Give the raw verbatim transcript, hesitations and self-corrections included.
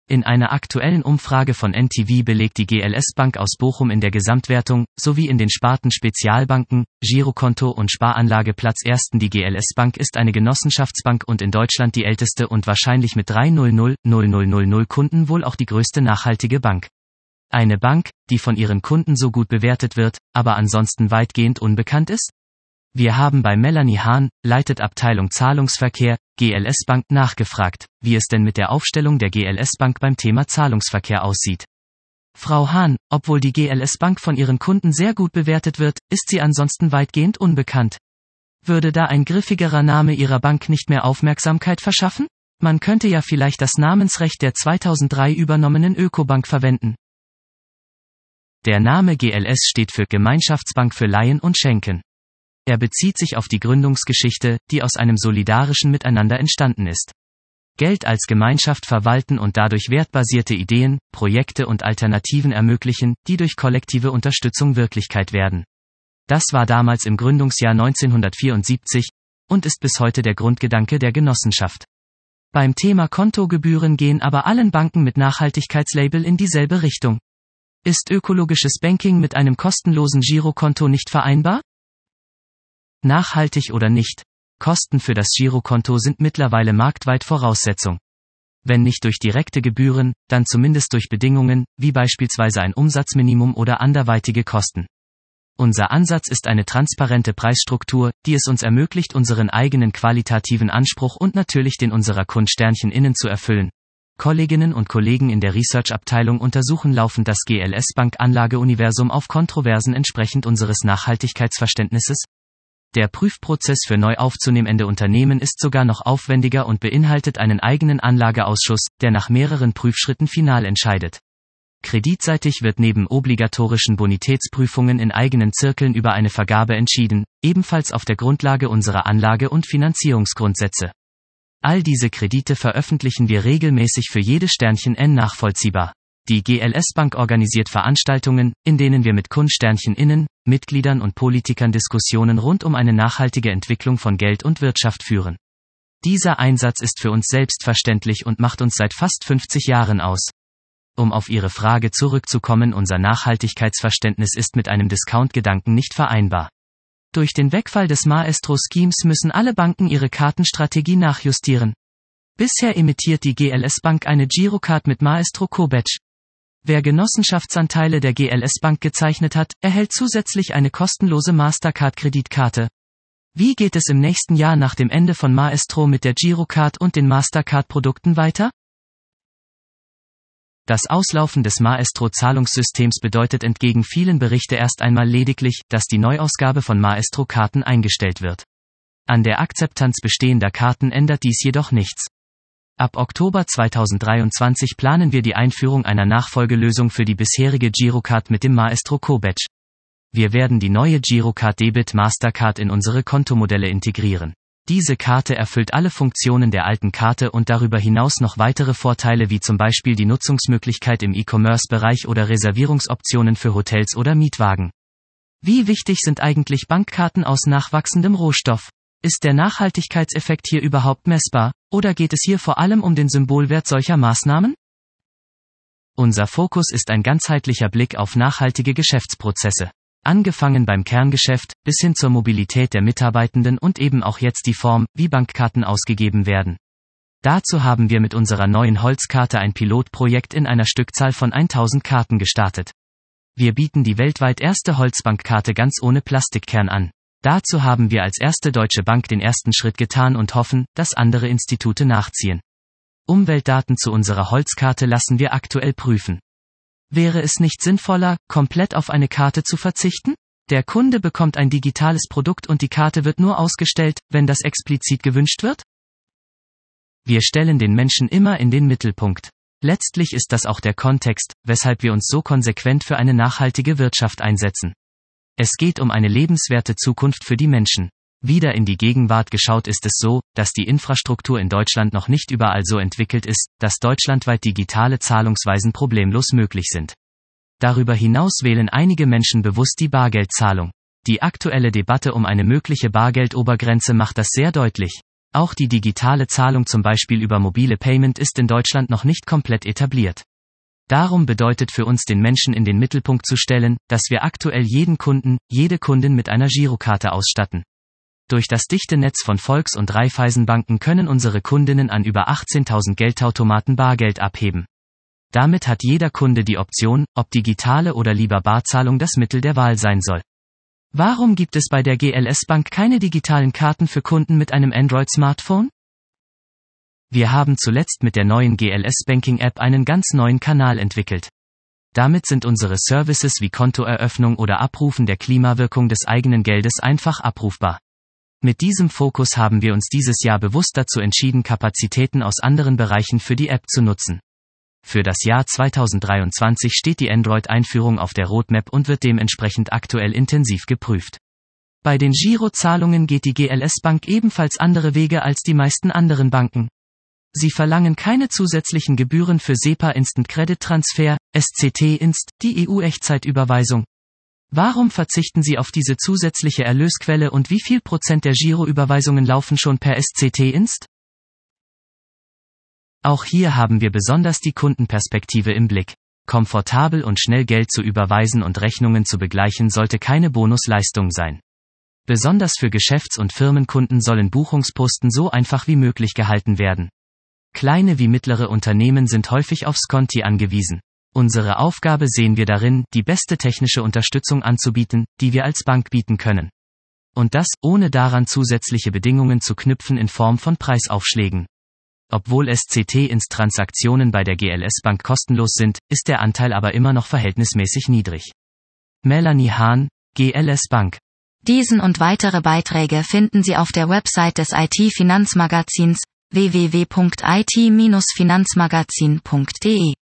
In einer aktuellen Umfrage von N T V belegt die G L S Bank aus Bochum in der Gesamtwertung, sowie in den Sparten Spezialbanken, Girokonto und Sparanlage Platz ersten. Die G L S Bank ist eine Genossenschaftsbank und in Deutschland die älteste und wahrscheinlich mit dreihunderttausend Kunden wohl auch die größte nachhaltige Bank. Eine Bank, die von ihren Kunden so gut bewertet wird, aber ansonsten weitgehend unbekannt ist? Wir haben bei Melanie Hahn, leitet Abteilung Zahlungsverkehr, G L S Bank, nachgefragt, wie es denn mit der Aufstellung der G L S Bank beim Thema Zahlungsverkehr aussieht. Frau Hahn, obwohl die G L S Bank von ihren Kunden sehr gut bewertet wird, ist sie ansonsten weitgehend unbekannt. Würde da ein griffigerer Name Ihrer Bank nicht mehr Aufmerksamkeit verschaffen? Man könnte ja vielleicht das Namensrecht der zweitausenddrei übernommenen Ökobank verwenden. Der Name G L S steht für Gemeinschaftsbank für Leihen und Schenken. Er bezieht sich auf die Gründungsgeschichte, die aus einem solidarischen Miteinander entstanden ist. Geld als Gemeinschaft verwalten und dadurch wertbasierte Ideen, Projekte und Alternativen ermöglichen, die durch kollektive Unterstützung Wirklichkeit werden. Das war damals im Gründungsjahr neunzehnhundertvierundsiebzig und ist bis heute der Grundgedanke der Genossenschaft. Beim Thema Kontogebühren gehen aber allen Banken mit Nachhaltigkeitslabel in dieselbe Richtung. Ist ökologisches Banking mit einem kostenlosen Girokonto nicht vereinbar? Nachhaltig oder nicht? Kosten für das Girokonto sind mittlerweile marktweit Voraussetzung. Wenn nicht durch direkte Gebühren, dann zumindest durch Bedingungen, wie beispielsweise ein Umsatzminimum oder anderweitige Kosten. Unser Ansatz ist eine transparente Preisstruktur, die es uns ermöglicht, unseren eigenen qualitativen Anspruch und natürlich den unserer Kundsternchen innen zu erfüllen. Kolleginnen und Kollegen in der Research-Abteilung untersuchen laufend das G L S Bank Anlageuniversum auf Kontroversen entsprechend unseres Nachhaltigkeitsverständnisses. Der Prüfprozess für neu aufzunehmende Unternehmen ist sogar noch aufwendiger und beinhaltet einen eigenen Anlageausschuss, der nach mehreren Prüfschritten final entscheidet. Kreditseitig wird neben obligatorischen Bonitätsprüfungen in eigenen Zirkeln über eine Vergabe entschieden, ebenfalls auf der Grundlage unserer Anlage- und Finanzierungsgrundsätze. All diese Kredite veröffentlichen wir regelmäßig für jede Sternchen N nachvollziehbar. Die G L S Bank organisiert Veranstaltungen, in denen wir mit Kundsternchen innen, Mitgliedern und Politikern Diskussionen rund um eine nachhaltige Entwicklung von Geld und Wirtschaft führen. Dieser Einsatz ist für uns selbstverständlich und macht uns seit fast fünfzig Jahren aus. Um auf Ihre Frage zurückzukommen, unser Nachhaltigkeitsverständnis ist mit einem Discount-Gedanken nicht vereinbar. Durch den Wegfall des Maestro-Schemes müssen alle Banken ihre Kartenstrategie nachjustieren. Bisher emittiert die G L S Bank eine Girocard mit Maestro Co-Badge. Wer Genossenschaftsanteile der G L S Bank gezeichnet hat, erhält zusätzlich eine kostenlose Mastercard-Kreditkarte. Wie geht es im nächsten Jahr nach dem Ende von Maestro mit der Girocard und den Mastercard-Produkten weiter? Das Auslaufen des Maestro-Zahlungssystems bedeutet entgegen vielen Berichte erst einmal lediglich, dass die Neuausgabe von Maestro-Karten eingestellt wird. An der Akzeptanz bestehender Karten ändert dies jedoch nichts. Ab Oktober zweitausenddreiundzwanzig planen wir die Einführung einer Nachfolgelösung für die bisherige Girocard mit dem Maestro Co-Badge. Wir werden die neue Girocard Debit Mastercard in unsere Kontomodelle integrieren. Diese Karte erfüllt alle Funktionen der alten Karte und darüber hinaus noch weitere Vorteile wie zum Beispiel die Nutzungsmöglichkeit im E-Commerce-Bereich oder Reservierungsoptionen für Hotels oder Mietwagen. Wie wichtig sind eigentlich Bankkarten aus nachwachsendem Rohstoff? Ist der Nachhaltigkeitseffekt hier überhaupt messbar, oder geht es hier vor allem um den Symbolwert solcher Maßnahmen? Unser Fokus ist ein ganzheitlicher Blick auf nachhaltige Geschäftsprozesse. Angefangen beim Kerngeschäft, bis hin zur Mobilität der Mitarbeitenden und eben auch jetzt die Form, wie Bankkarten ausgegeben werden. Dazu haben wir mit unserer neuen Holzkarte ein Pilotprojekt in einer Stückzahl von tausend Karten gestartet. Wir bieten die weltweit erste Holzbankkarte ganz ohne Plastikkern an. Dazu haben wir als erste deutsche Bank den ersten Schritt getan und hoffen, dass andere Institute nachziehen. Umweltdaten zu unserer Holzkarte lassen wir aktuell prüfen. Wäre es nicht sinnvoller, komplett auf eine Karte zu verzichten? Der Kunde bekommt ein digitales Produkt und die Karte wird nur ausgestellt, wenn das explizit gewünscht wird? Wir stellen den Menschen immer in den Mittelpunkt. Letztlich ist das auch der Kontext, weshalb wir uns so konsequent für eine nachhaltige Wirtschaft einsetzen. Es geht um eine lebenswerte Zukunft für die Menschen. Wieder in die Gegenwart geschaut ist es so, dass die Infrastruktur in Deutschland noch nicht überall so entwickelt ist, dass deutschlandweit digitale Zahlungsweisen problemlos möglich sind. Darüber hinaus wählen einige Menschen bewusst die Bargeldzahlung. Die aktuelle Debatte um eine mögliche Bargeldobergrenze macht das sehr deutlich. Auch die digitale Zahlung zum Beispiel über mobile Payment ist in Deutschland noch nicht komplett etabliert. Darum bedeutet für uns, den Menschen in den Mittelpunkt zu stellen, dass wir aktuell jeden Kunden, jede Kundin mit einer Girokarte ausstatten. Durch das dichte Netz von Volks- und Raiffeisenbanken können unsere Kundinnen an über achtzehntausend Geldautomaten Bargeld abheben. Damit hat jeder Kunde die Option, ob digitale oder lieber Barzahlung das Mittel der Wahl sein soll. Warum gibt es bei der G L S Bank keine digitalen Karten für Kunden mit einem Android-Smartphone? Wir haben zuletzt mit der neuen G L S Banking App einen ganz neuen Kanal entwickelt. Damit sind unsere Services wie Kontoeröffnung oder Abrufen der Klimawirkung des eigenen Geldes einfach abrufbar. Mit diesem Fokus haben wir uns dieses Jahr bewusst dazu entschieden, Kapazitäten aus anderen Bereichen für die App zu nutzen. Für das Jahr zweitausenddreiundzwanzig steht die Android-Einführung auf der Roadmap und wird dementsprechend aktuell intensiv geprüft. Bei den Girozahlungen geht die G L S Bank ebenfalls andere Wege als die meisten anderen Banken. Sie verlangen keine zusätzlichen Gebühren für SEPA Instant Credit Transfer, S C T Inst, die E U-Echtzeitüberweisung. Warum verzichten Sie auf diese zusätzliche Erlösquelle und wie viel Prozent der Giroüberweisungen laufen schon per S C T Inst? Auch hier haben wir besonders die Kundenperspektive im Blick. Komfortabel und schnell Geld zu überweisen und Rechnungen zu begleichen sollte keine Bonusleistung sein. Besonders für Geschäfts- und Firmenkunden sollen Buchungsposten so einfach wie möglich gehalten werden. Kleine wie mittlere Unternehmen sind häufig auf Sconti angewiesen. Unsere Aufgabe sehen wir darin, die beste technische Unterstützung anzubieten, die wir als Bank bieten können. Und das, ohne daran zusätzliche Bedingungen zu knüpfen in Form von Preisaufschlägen. Obwohl S C T-Inst-Transaktionen bei der G L S Bank kostenlos sind, ist der Anteil aber immer noch verhältnismäßig niedrig. Melanie Hahn, G L S Bank. Diesen und weitere Beiträge finden Sie auf der Website des I T-Finanzmagazins w w w punkt i t Bindestrich finanzmagazin punkt d e.